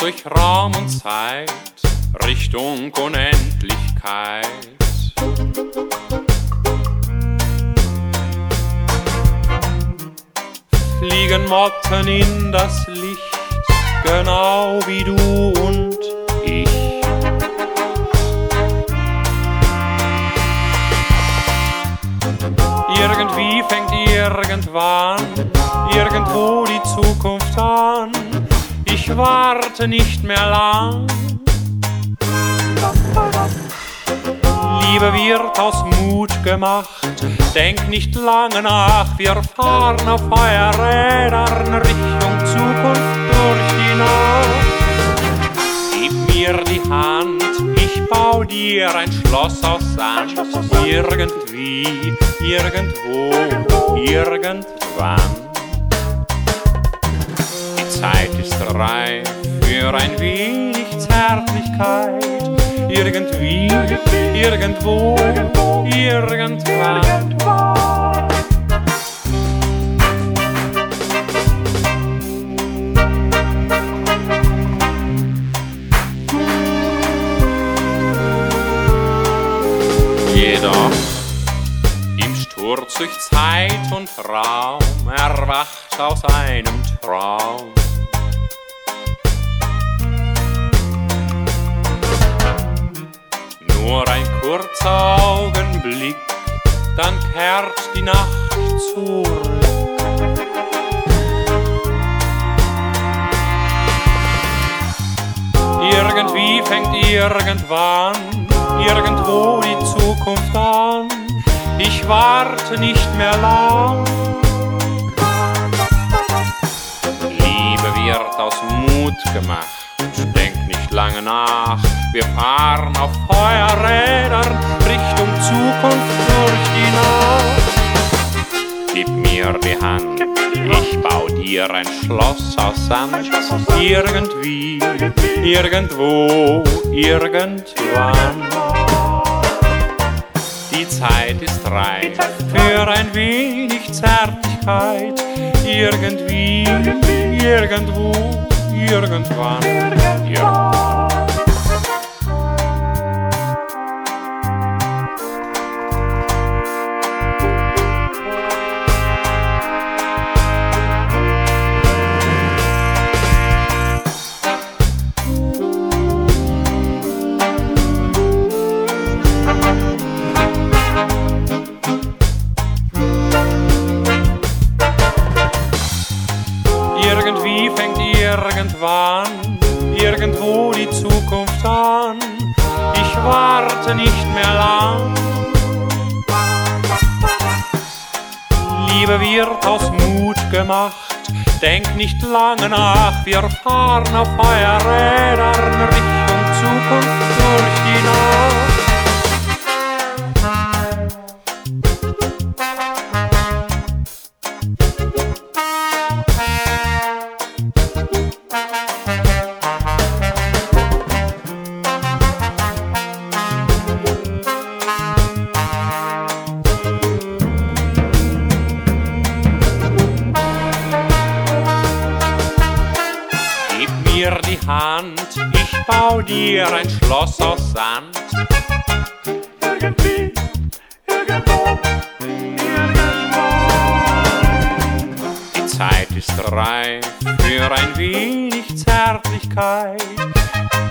durch Raum und Zeit, Richtung Unendlichkeit. Fliegen Motten in das Licht, genau wie du und ich. Irgendwie fängt irgendwann, irgendwo die Zukunft an. Ich warte nicht mehr lang. Liebe wird aus Mut gemacht, denk nicht lange nach. Wir fahren auf Feuerrädern Richtung Zukunft durch die Nacht. Gib mir die Hand, ich bau dir ein Schloss aus Sand. Irgendwie, irgendwo, irgendwann. Die Zeit ist reif für ein wenig Zärtlichkeit. Irgendwie, irgendwo, irgendwann. Jedoch im Sturz durch Zeit und Raum erwacht aus einem Traum. Nur ein kurzer Augenblick, dann kehrt die Nacht zurück. Irgendwie fängt irgendwann, irgendwo die Zukunft an. Ich warte nicht mehr lang. Liebe wird aus Mut gemacht, denk nicht lange nach. Wir fahren auf Feuerrädern Richtung Zukunft durch die Nacht. Gib mir die Hand, ich bau dir ein Schloss aus Sand. Irgendwie, irgendwo, irgendwann. Die Zeit ist reif für ein wenig Zärtlichkeit. Irgendwie, irgendwo, irgendwann. Ja. Irgendwie fängt irgendwann, irgendwo die Zukunft an. Ich warte nicht mehr lang. Liebe wird aus Mut gemacht, denk nicht lange nach. Wir fahren auf Feuerrädern Richtung Zukunft durch die Nacht. Mir die Hand, ich bau dir ein Schloss aus Sand. Irgendwie, irgendwo, irgendwann. Die Zeit ist reif für ein wenig Zärtlichkeit.